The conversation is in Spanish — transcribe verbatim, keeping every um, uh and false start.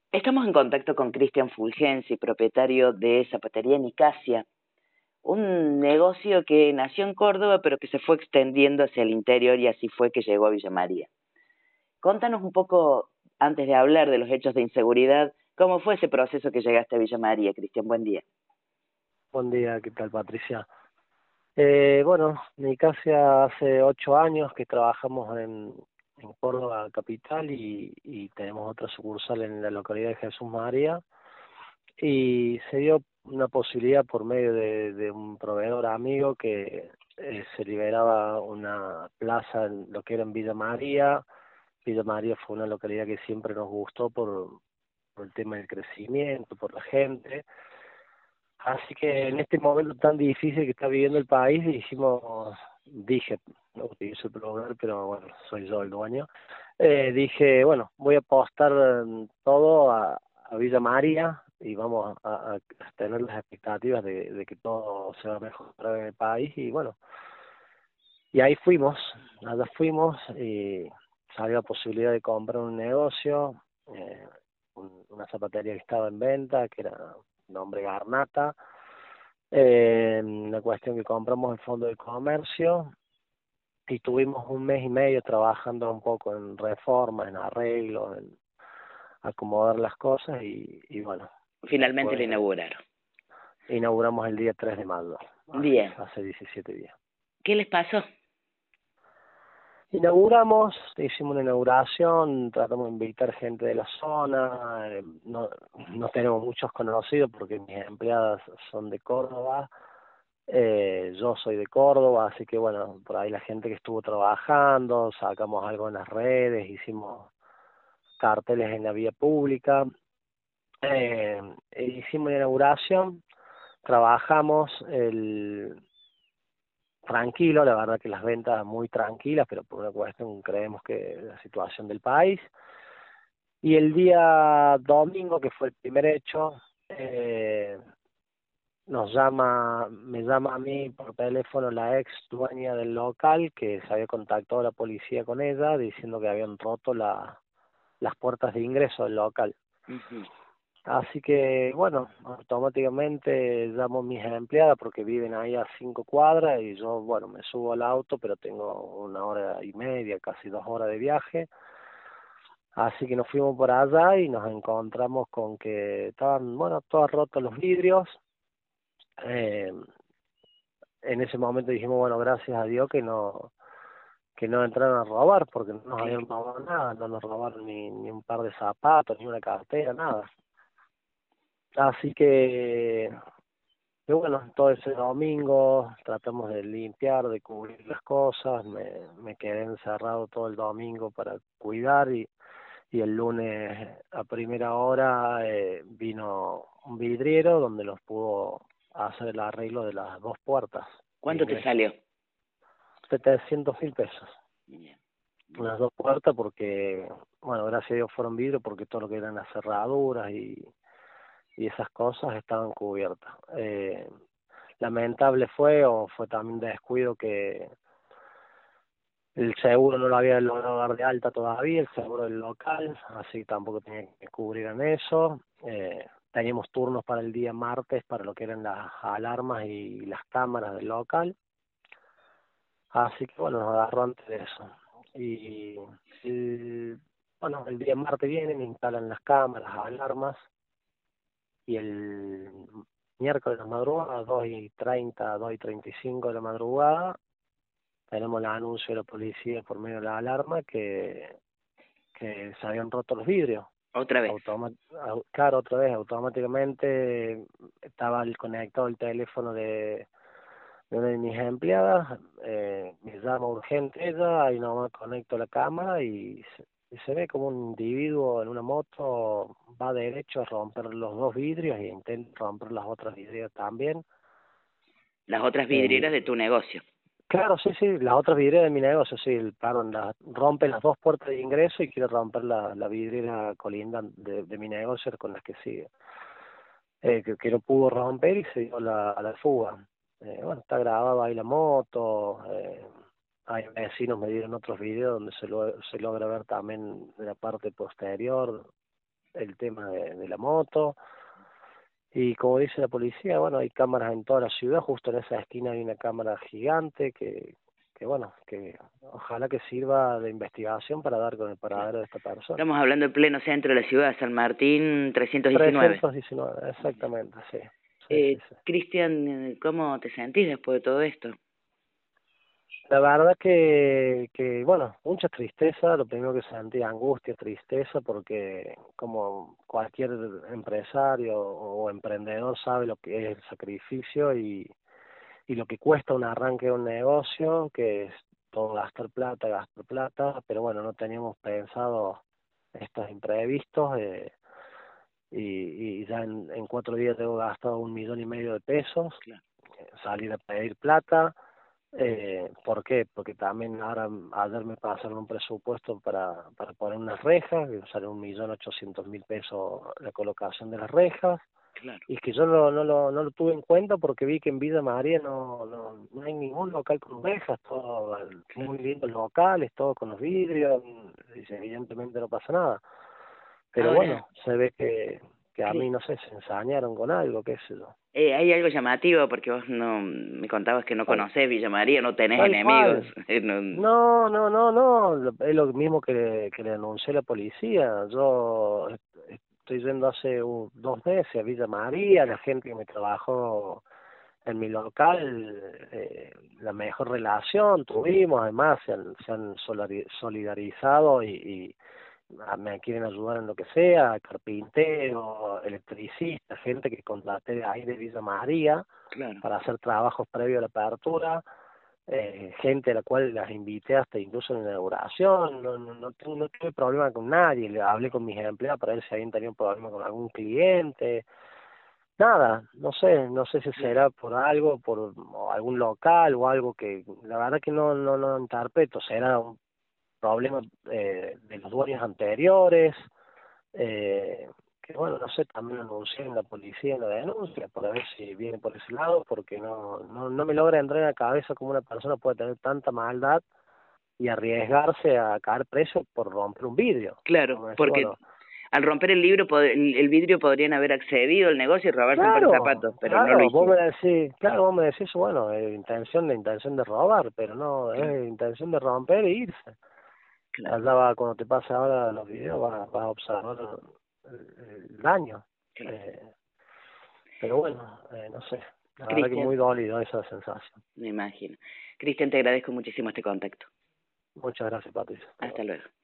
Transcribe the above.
Estamos en contacto con Cristian Fulgensi, propietario de Zapatería Nicasia, un negocio que nació en Córdoba pero que se fue extendiendo hacia el interior y así fue que llegó a Villa María. Contanos un poco, antes de hablar de los hechos de inseguridad, cómo fue ese proceso que llegaste a Villa María, Cristian. Buen día. Buen día, ¿qué tal, Patricia? Eh, bueno, mi casa hace ocho años que trabajamos en, en Córdoba capital y, y tenemos otra sucursal en la localidad de Jesús María, y se dio una posibilidad por medio de, de un proveedor amigo que eh, se liberaba una plaza en lo que era en Villa María. Villa María fue una localidad que siempre nos gustó por, por el tema del crecimiento, por la gente. Así que en este momento tan difícil que está viviendo el país, dijimos, dije, no utilizo el plural, pero bueno, soy yo el dueño, eh, dije, bueno, voy a apostar eh, todo a, a Villa María y vamos a, a tener las expectativas de, de que todo se va a mejorar en el país. Y bueno, y ahí fuimos, allá fuimos y salió la posibilidad de comprar un negocio, eh, un- una zapatería que estaba en venta, que era nombre Garnata. Eh, la cuestión que compramos el fondo de comercio y tuvimos un mes y medio trabajando un poco en reformas, en arreglos, en acomodar las cosas y, y bueno, Finalmente lo después inauguraron. inauguramos el día tres de mayo, hace, Bien. hace diecisiete días. ¿Qué les pasó? Inauguramos, hicimos una inauguración, tratamos de invitar gente de la zona, eh, no, no tenemos muchos conocidos porque mis empleadas son de Córdoba. Eh, yo soy de Córdoba, así que bueno, por ahí la gente que estuvo trabajando, sacamos algo en las redes, hicimos carteles en la vía pública, eh, e hicimos la inauguración, trabajamos el tranquilo, la verdad que las ventas muy tranquilas, pero por una cuestión creemos que la situación del país. Y el día domingo, que fue el primer hecho, eh, nos llama, me llama a mí por teléfono la ex dueña del local, que se había contactado la policía con ella diciendo que habían roto la, las puertas de ingreso del local. Uh-huh. Así que bueno, automáticamente llamo a mis empleadas porque viven ahí a cinco cuadras y yo, bueno, me subo al auto, pero tengo una hora y media, casi dos horas de viaje. Así que nos fuimos por allá y nos encontramos con que estaban, bueno, todos rotos los vidrios. Eh, en ese momento dijimos, bueno, gracias a Dios que no que no entraron a robar, porque no nos habían robado nada, no nos robaron ni, ni un par de zapatos, ni una cartera, nada. Así que, que bueno, todo ese domingo tratamos de limpiar, de cubrir las cosas, me, me quedé encerrado todo el domingo para cuidar y, y el lunes a primera hora eh, vino un vidriero donde nos pudo hacer el arreglo de las dos puertas de ¿Cuánto te ingreso. salió? Setecientos mil pesos. Bien. Unas dos puertas porque, bueno, gracias a Dios fueron vidrio porque todo lo que eran las cerraduras y, y esas cosas estaban cubiertas. Eh, lamentable fue, o fue también descuido, que el seguro no lo había logrado dar de alta todavía, el seguro del local, así que tampoco tenía que cubrir en eso. Eh, teníamos turnos para el día martes para lo que eran las alarmas y las cámaras del local, así que bueno, nos agarró antes de eso. Y el, bueno, el día martes vienen, instalan las cámaras, alarmas, y el miércoles de la madrugada, dos y treinta, dos y treinta y cinco de la madrugada, tenemos el anuncio de la policía por medio de la alarma que, que se habían roto los vidrios. Otra vez. Automa au- claro, otra vez, automáticamente estaba el conectado el teléfono de, de una de mis empleadas, eh, me llama urgente ella, ahí nomás conecto la cámara y se, y se ve como un individuo en una moto va derecho a romper los dos vidrios y intenta romper las otras vidrieras también. Las otras Eh, vidrieras de tu negocio. claro, sí, sí, las otras vidrieras de mi negocio, sí, el perdón, la, rompe las dos puertas de ingreso y quiere romper la, la vidriera colindante de, de mi negocio con las que sigue. Eh, que, que no pudo romper y se dio la, a la fuga. Eh, bueno, está grabado ahí la moto, eh, hay vecinos me dieron otros videos donde se, lo, se logra ver también de la parte posterior. el tema de, de la moto. Y como dice la policía, bueno, hay cámaras en toda la ciudad, justo en esa esquina hay una cámara gigante que, que bueno, que ojalá que sirva de investigación para dar con el paradero de esta persona. Estamos hablando en pleno centro de la ciudad, San Martín trescientos diecinueve. trescientos diecinueve, exactamente, sí. sí, Eh, sí, sí. Cristian, ¿cómo te sentís después de todo esto? La verdad que, que, bueno, mucha tristeza, lo primero que sentí, angustia, tristeza, porque como cualquier empresario o emprendedor sabe lo que es el sacrificio y, y lo que cuesta un arranque de un negocio, que es todo gastar plata, gastar plata, pero bueno, no teníamos pensado estos imprevistos eh, y, y ya en, en cuatro días tengo gastado un millón y medio de pesos, Claro. eh, salir a pedir plata. Eh, ¿Por qué? Porque también ahora ayer me pasaron un presupuesto para, para poner unas rejas, que sale un millón ochocientos mil pesos la colocación de las rejas, Claro. y que yo no, no, lo, no lo tuve en cuenta porque vi que en Villa María no, no, no hay ningún local con rejas, todo muy lindos locales, todo con los vidrios, y evidentemente no pasa nada. Pero Ahora, bueno, se ve que, que a Cris, mí, no sé, se ensañaron con algo, qué sé yo. eh, hay algo llamativo porque vos no me contabas que no Tal, conocés Villa María, no tenés tal enemigos. cual. eh, no- No, no, no, no, lo- es lo mismo que, que le anuncié a la policía. Yo est- estoy yendo hace un- dos meses a Villa María, la gente que me trabajó en mi local, eh, la mejor relación tuvimos, además se han, se han solari- solidarizado y, y a- me quieren ayudar en lo que sea, carpintero, electricista, gente que contraté de ahí de Villa María Claro. para hacer trabajos previos a la apertura, eh, gente a la cual las invité hasta incluso en la inauguración, no, no, no, tu- no tuve problema con nadie, le hablé con mis empleados para ver si habían tenido un problema con algún cliente, nada, no sé, no sé si Claro. será por algo, por o algún local o algo que la verdad que no, no, no interpreto, será un problema eh, de los dueños anteriores, eh, que bueno, no sé, también lo anuncié en la policía en la denuncia, para ver si viene por ese lado, porque no, no, no me logra entrar en la cabeza cómo una persona puede tener tanta maldad y arriesgarse a caer preso por romper un vidrio. Claro, Como decir, porque bueno, al romper el libro, pod- el, el vidrio podrían haber accedido al negocio y robarse un par de claro, zapatos, pero no lo claro, vos me hicieron. decís, claro, vos me decís, bueno, eh, intención de intención de robar, pero no, Claro. es intención de romper e irse. Claro. Allá va, cuando te pase ahora los videos, vas, vas a observar el, el- el daño. Claro. Eh, pero bueno, eh, no sé, la verdad que Cristian, muy dolido esa sensación. me imagino. Cristian, te agradezco muchísimo este contacto. Muchas gracias, Patricia. Hasta Hasta luego. luego.